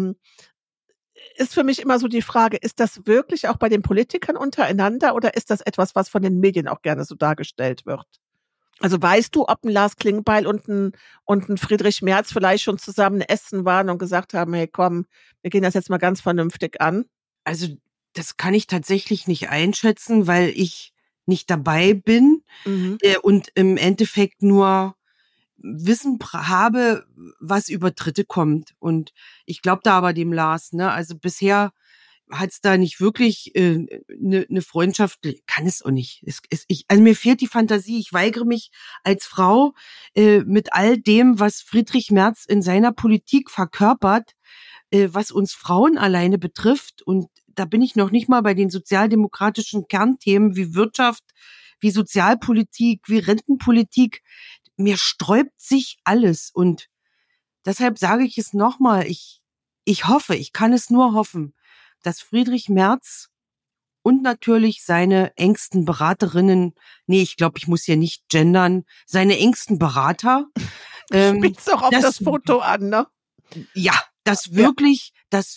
ist für mich immer so die Frage, ist das wirklich auch bei den Politikern untereinander oder ist das etwas, was von den Medien auch gerne so dargestellt wird? Also weißt du, ob ein Lars Klingbeil und ein Friedrich Merz vielleicht schon zusammen essen waren und gesagt haben, hey komm, wir gehen das jetzt mal ganz vernünftig an? Also das kann ich tatsächlich nicht einschätzen, weil ich nicht dabei bin und im Endeffekt nur Wissen habe, was über Dritte kommt. Und ich glaube da aber dem Lars, ne? Also bisher hat's da nicht wirklich ne Freundschaft, kann es auch nicht. Also mir fehlt die Fantasie. Ich weigere mich als Frau mit all dem, was Friedrich Merz in seiner Politik verkörpert, was uns Frauen alleine betrifft. Und da bin ich noch nicht mal bei den sozialdemokratischen Kernthemen wie Wirtschaft, wie Sozialpolitik, wie Rentenpolitik. Mir sträubt sich alles. Und deshalb sage ich es nochmal. Ich hoffe, ich kann es nur hoffen, dass Friedrich Merz und natürlich seine engsten Beraterinnen, nee, ich glaube, ich muss hier nicht gendern, seine engsten Berater, Spielt's doch auf das Foto an, ne? Ja, das wirklich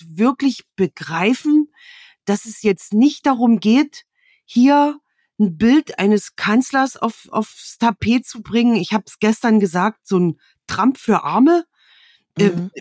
begreifen, dass es jetzt nicht darum geht, hier ein Bild eines Kanzlers aufs Tapet zu bringen. Ich habe es gestern gesagt, so ein Trump für Arme. Mhm.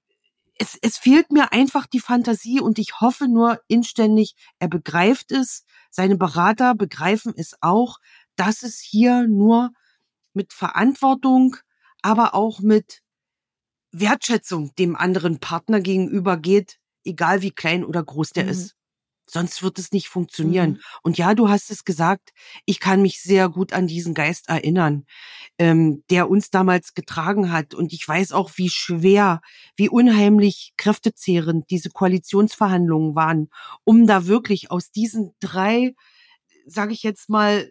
Es fehlt mir einfach die Fantasie und ich hoffe nur inständig, er begreift es, seine Berater begreifen es auch, dass es hier nur mit Verantwortung, aber auch mit Wertschätzung dem anderen Partner gegenüber geht, egal wie klein oder groß der ist. Sonst wird es nicht funktionieren. Und ja, du hast es gesagt, ich kann mich sehr gut an diesen Geist erinnern, der uns damals getragen hat. Und ich weiß auch, wie schwer, wie unheimlich kräftezehrend diese Koalitionsverhandlungen waren, um da wirklich aus diesen 3, sage ich jetzt mal,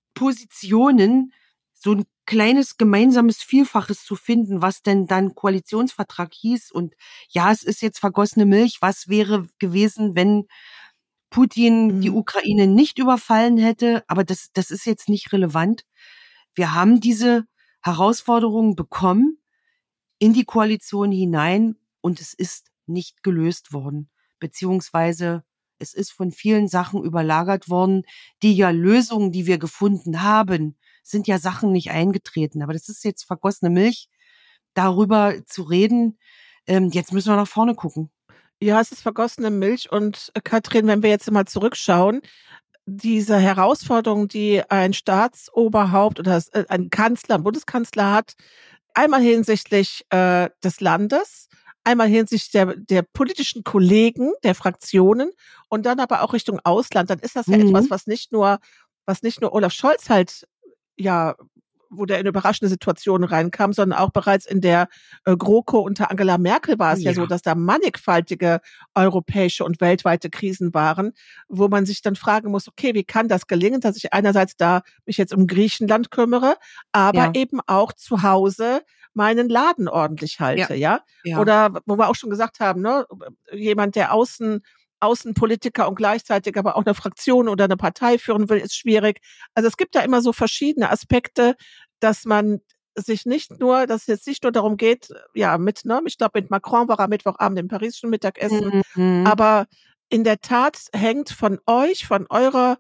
Positionen so ein kleines gemeinsames Vielfaches zu finden, was denn dann Koalitionsvertrag hieß. Und ja, es ist jetzt vergossene Milch. Was wäre gewesen, wenn Putin die Ukraine nicht überfallen hätte? Aber das ist jetzt nicht relevant. Wir haben diese Herausforderungen bekommen in die Koalition hinein und es ist nicht gelöst worden. Beziehungsweise es ist von vielen Sachen überlagert worden. Die ja Lösungen, die wir gefunden haben, sind ja Sachen nicht eingetreten. Aber das ist jetzt vergossene Milch, darüber zu reden. Jetzt müssen wir nach vorne gucken. Ja, es ist vergossene Milch. Und Katrin, wenn wir jetzt mal zurückschauen, diese Herausforderung, die ein Staatsoberhaupt oder ein Kanzler, ein Bundeskanzler hat, einmal hinsichtlich des Landes, einmal hinsichtlich der politischen Kollegen, der Fraktionen und dann aber auch Richtung Ausland, dann ist das ja etwas, was nicht nur Olaf Scholz halt, ja, wo der in überraschende Situationen reinkam, sondern auch bereits in der GroKo unter Angela Merkel war es ja so, dass da mannigfaltige europäische und weltweite Krisen waren, wo man sich dann fragen muss, okay, wie kann das gelingen, dass ich einerseits da mich jetzt um Griechenland kümmere, aber eben auch zu Hause meinen Laden ordentlich halte, ja? Oder wo wir auch schon gesagt haben, ne, jemand, der Außenpolitiker und gleichzeitig aber auch eine Fraktion oder eine Partei führen will, ist schwierig. Also es gibt da immer so verschiedene Aspekte, dass man sich dass es jetzt nicht nur darum geht, ja, ich glaube, mit Macron war er Mittwochabend im parisischen Mittagessen, aber in der Tat hängt von euch, von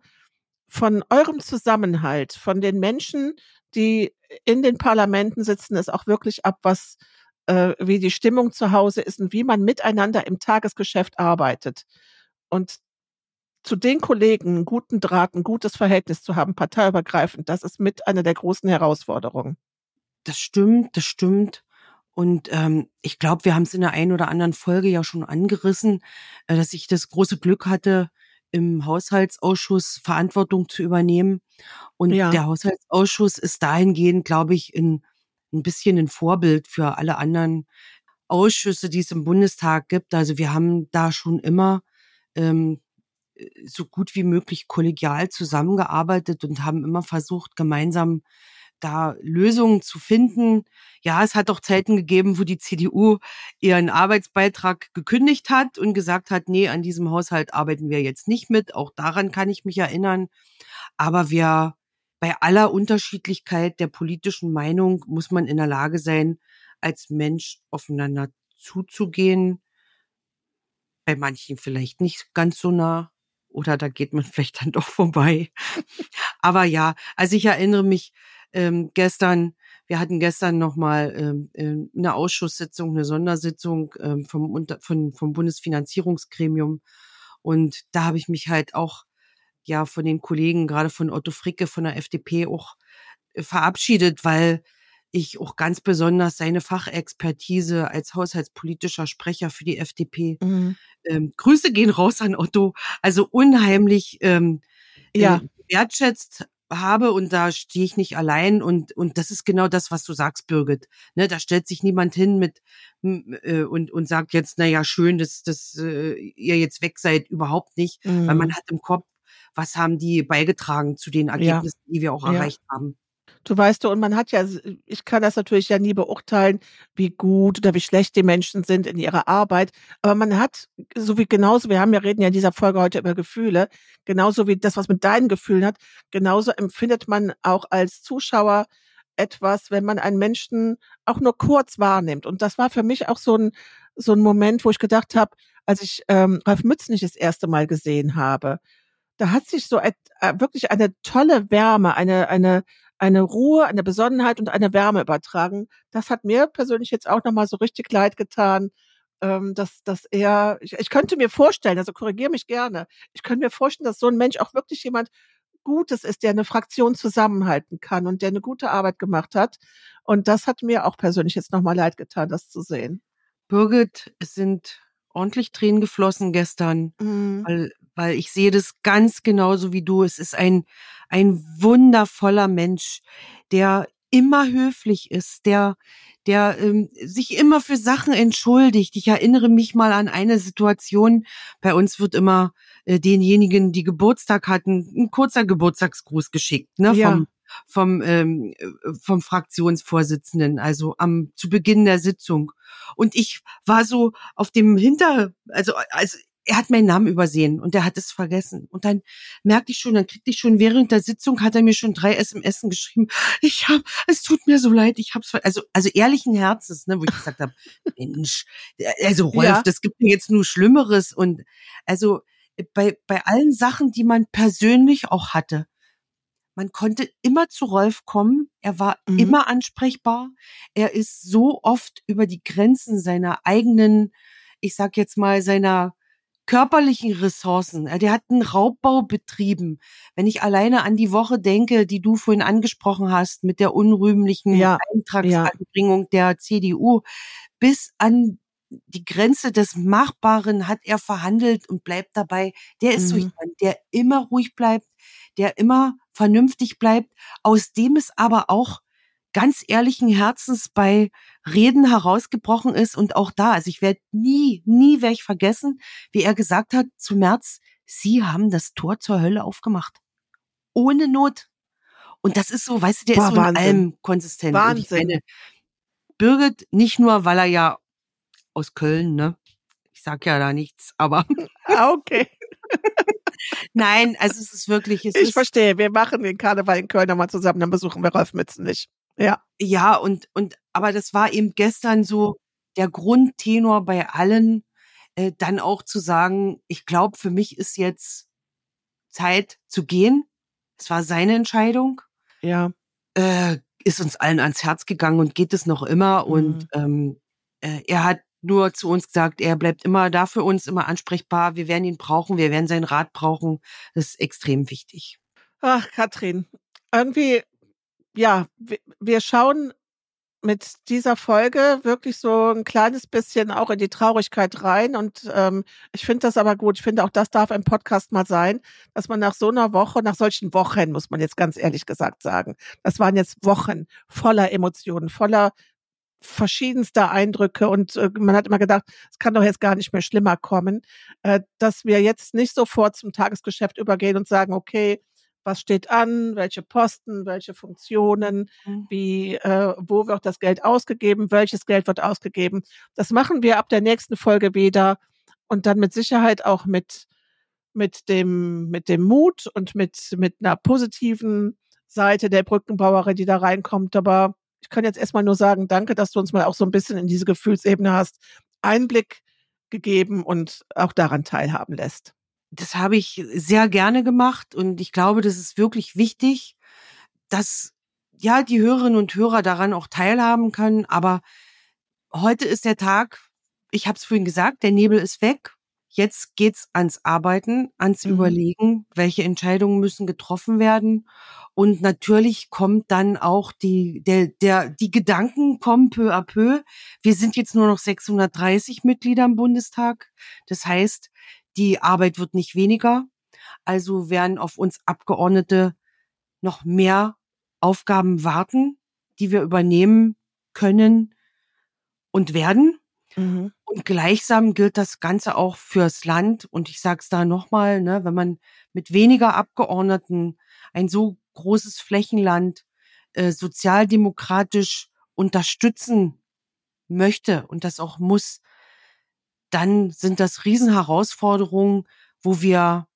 eurem Zusammenhalt, von den Menschen, die in den Parlamenten sitzen, es auch wirklich ab, wie die Stimmung zu Hause ist und wie man miteinander im Tagesgeschäft arbeitet. Und zu den Kollegen einen guten Draht, ein gutes Verhältnis zu haben, parteiübergreifend, das ist mit einer der großen Herausforderungen. Das stimmt. Und ich glaube, wir haben es in der einen oder anderen Folge ja schon angerissen, dass ich das große Glück hatte, im Haushaltsausschuss Verantwortung zu übernehmen. Und der Haushaltsausschuss ist dahingehend, glaube ich, ein bisschen ein Vorbild für alle anderen Ausschüsse, die es im Bundestag gibt. Also wir haben da schon immer so gut wie möglich kollegial zusammengearbeitet und haben immer versucht, gemeinsam da Lösungen zu finden. Ja, es hat auch Zeiten gegeben, wo die CDU ihren Arbeitsbeitrag gekündigt hat und gesagt hat, nee, an diesem Haushalt arbeiten wir jetzt nicht mit. Auch daran kann ich mich erinnern. Aber bei aller Unterschiedlichkeit der politischen Meinung muss man in der Lage sein, als Mensch aufeinander zuzugehen. Bei manchen vielleicht nicht ganz so nah. Oder da geht man vielleicht dann doch vorbei. Aber ja, also ich erinnere mich, wir hatten gestern nochmal eine Ausschusssitzung, eine Sondersitzung vom Bundesfinanzierungsgremium. Und da habe ich mich halt auch von den Kollegen, gerade von Otto Fricke von der FDP auch verabschiedet, weil ich auch ganz besonders seine Fachexpertise als haushaltspolitischer Sprecher für die FDP. Grüße gehen raus an Otto. Also unheimlich Ja, wertschätzt habe, und da stehe ich nicht allein, und das ist genau das, was du sagst, Birgit. Ne, da stellt sich niemand hin und sagt jetzt, na ja, schön, dass ihr jetzt weg seid, überhaupt nicht, weil man hat im Kopf, was haben die beigetragen zu den ja, Ergebnissen, die wir auch ja. erreicht haben. Du weißt du, und man hat ja, ich kann das natürlich ja nie beurteilen, wie gut oder wie schlecht die Menschen sind in ihrer Arbeit, aber man hat, genauso, reden ja in dieser Folge heute über Gefühle, genauso wie das, was mit deinen Gefühlen hat, genauso empfindet man auch als Zuschauer etwas, wenn man einen Menschen auch nur kurz wahrnimmt. Und das war für mich auch so ein Moment, wo ich gedacht habe, als ich Ralf Mützenich das erste Mal gesehen habe, da hat sich so wirklich eine tolle Wärme, eine Ruhe, eine Besonnenheit und eine Wärme übertragen. Das hat mir persönlich jetzt auch nochmal so richtig leid getan, dass ich könnte mir vorstellen, also korrigiere mich gerne, ich könnte mir vorstellen, dass so ein Mensch auch wirklich jemand Gutes ist, der eine Fraktion zusammenhalten kann und der eine gute Arbeit gemacht hat. Und das hat mir auch persönlich jetzt nochmal leid getan, das zu sehen. Birgit, es sind ordentlich Tränen geflossen gestern, Mhm. weil ich sehe das ganz genauso wie du. Es ist ein wundervoller Mensch, der immer höflich ist, der sich immer für Sachen entschuldigt. Ich erinnere mich mal an eine Situation. Bei uns wird immer denjenigen, die Geburtstag hatten, ein kurzer Geburtstagsgruß geschickt, ne, Ja, vom Fraktionsvorsitzenden, also zu Beginn der Sitzung. Und ich war so auf dem also er hat meinen Namen übersehen und er hat es vergessen. Und dann dann kriegte ich schon während der Sitzung, hat er mir schon 3 SMS geschrieben. Es tut mir so leid, ich hab's also ehrlichen Herzens, ne, wo ich gesagt habe, Mensch, also Rolf, ja, das gibt mir jetzt nur Schlimmeres. Und also bei allen Sachen, die man persönlich auch hatte, man konnte immer zu Rolf kommen. Er war mhm. immer ansprechbar. Er ist so oft über die Grenzen seiner eigenen, ich sag jetzt mal, seiner körperlichen Ressourcen. Der hat einen Raubbau betrieben. Wenn ich alleine an die Woche denke, die du vorhin angesprochen hast, mit der unrühmlichen Ja, ja, Eintragsanbringung der CDU, bis an die Grenze des Machbaren hat er verhandelt und bleibt dabei. Der ist so mhm. jemand, der immer ruhig bleibt, der immer vernünftig bleibt, aus dem es aber auch ganz ehrlichen Herzens bei Reden herausgebrochen ist. Und auch da, also ich werde nie werde ich vergessen, wie er gesagt hat zu Merz, Sie haben das Tor zur Hölle aufgemacht. Ohne Not. Und das ist so, weißt du, der ist Boah, so in Wahnsinn, allem konsistent. Und ich Wahnsinn. meine, Birgit, nicht nur, weil er ja aus Köln, ne? Ich sag ja da nichts, aber Ah, okay. nein, also es ist wirklich, Ich verstehe. Wir machen den Karneval in Köln nochmal zusammen, dann besuchen wir Rolf Mützenich. Ja. ja, aber das war eben gestern so der Grundtenor bei allen, dann auch zu sagen, ich glaube, für mich ist jetzt Zeit zu gehen. Es war seine Entscheidung, Ja. ist uns allen ans Herz gegangen und geht es noch immer. Und Mhm. er hat nur zu uns gesagt, er bleibt immer da für uns, immer ansprechbar. Wir werden ihn brauchen, wir werden seinen Rat brauchen. Das ist extrem wichtig. Ach, Katrin, irgendwie, ja, wir schauen mit dieser Folge wirklich so ein kleines bisschen auch in die Traurigkeit rein und, ich finde das aber gut. Ich finde, auch das darf ein Podcast mal sein, dass man nach so einer Woche, nach solchen Wochen, muss man jetzt ganz ehrlich gesagt sagen, das waren jetzt Wochen voller Emotionen, voller verschiedenster Eindrücke und, man hat immer gedacht, es kann doch jetzt gar nicht mehr schlimmer kommen, dass wir jetzt nicht sofort zum Tagesgeschäft übergehen und sagen: „Okay, was steht an? Welche Posten, welche Funktionen, Mhm. wo wird das Geld ausgegeben? Welches Geld wird ausgegeben?“ Das machen wir ab der nächsten Folge wieder und dann mit Sicherheit auch mit dem Mut und mit einer positiven Seite der Brückenbauerin, die da reinkommt. Aber ich kann jetzt erst mal nur sagen, danke, dass du uns mal auch so ein bisschen in diese Gefühlsebene hast Einblick gegeben und auch daran teilhaben lässt. Das habe ich sehr gerne gemacht und ich glaube, das ist wirklich wichtig, dass ja die Hörerinnen und Hörer daran auch teilhaben können. Aber heute ist der Tag, ich habe es vorhin gesagt, der Nebel ist weg. Jetzt geht's ans Arbeiten, ans Überlegen, welche Entscheidungen müssen getroffen werden. Und natürlich kommt dann auch die Gedanken kommen peu à peu. Wir sind jetzt nur noch 630 Mitglieder im Bundestag. Das heißt, die Arbeit wird nicht weniger. Also werden auf uns Abgeordnete noch mehr Aufgaben warten, die wir übernehmen können und werden. Und gleichsam gilt das Ganze auch fürs Land. Und ich sage es da nochmal, ne, wenn man mit weniger Abgeordneten ein so großes Flächenland sozialdemokratisch unterstützen möchte und das auch muss, dann sind das Riesenherausforderungen, wo wir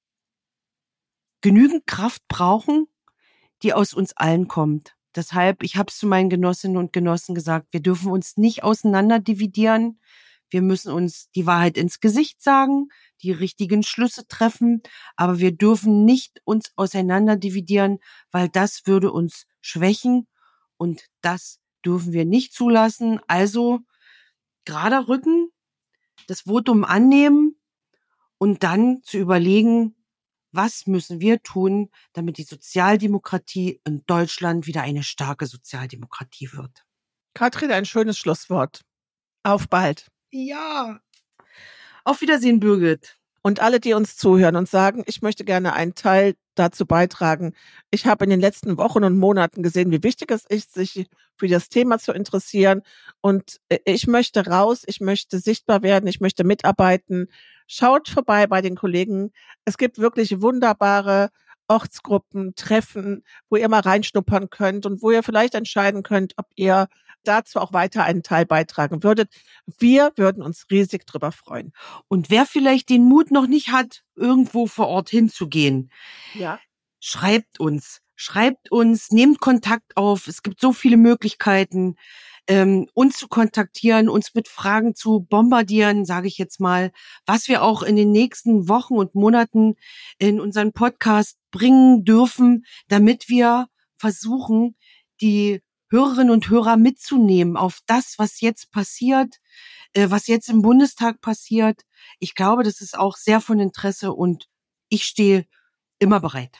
genügend Kraft brauchen, die aus uns allen kommt. Deshalb, ich habe es zu meinen Genossinnen und Genossen gesagt, wir dürfen uns nicht auseinander dividieren. Wir müssen uns die Wahrheit ins Gesicht sagen, die richtigen Schlüsse treffen, aber wir dürfen nicht uns auseinander dividieren, weil das würde uns schwächen und das dürfen wir nicht zulassen. Also gerader Rücken, das Votum annehmen und dann zu überlegen, was müssen wir tun, damit die Sozialdemokratie in Deutschland wieder eine starke Sozialdemokratie wird. Katrin, ein schönes Schlusswort. Auf bald. Ja. Auf Wiedersehen, Birgit. Und alle, die uns zuhören und sagen, ich möchte gerne einen Teil dazu beitragen. Ich habe in den letzten Wochen und Monaten gesehen, wie wichtig es ist, sich für das Thema zu interessieren. Und ich möchte raus, ich möchte sichtbar werden, ich möchte mitarbeiten. Schaut vorbei bei den Kollegen. Es gibt wirklich wunderbare Ortsgruppen, Treffen, wo ihr mal reinschnuppern könnt und wo ihr vielleicht entscheiden könnt, ob ihr dazu auch weiter einen Teil beitragen würdet. Wir würden uns riesig drüber freuen. Und wer vielleicht den Mut noch nicht hat, irgendwo vor Ort hinzugehen, ja, schreibt uns, nehmt Kontakt auf. Es gibt so viele Möglichkeiten, uns zu kontaktieren, uns mit Fragen zu bombardieren, sage ich jetzt mal, was wir auch in den nächsten Wochen und Monaten in unseren Podcast bringen dürfen, damit wir versuchen, die Hörerinnen und Hörer mitzunehmen auf das, was jetzt passiert, was jetzt im Bundestag passiert. Ich glaube, das ist auch sehr von Interesse und ich stehe immer bereit.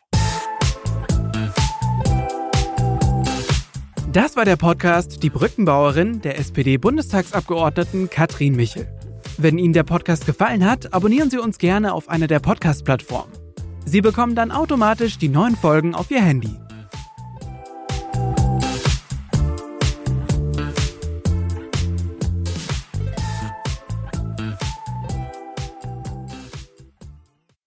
Das war der Podcast Die Brückenbauerin der SPD-Bundestagsabgeordneten Katrin Michel. Wenn Ihnen der Podcast gefallen hat, abonnieren Sie uns gerne auf einer der Podcast-Plattformen. Sie bekommen dann automatisch die neuen Folgen auf Ihr Handy.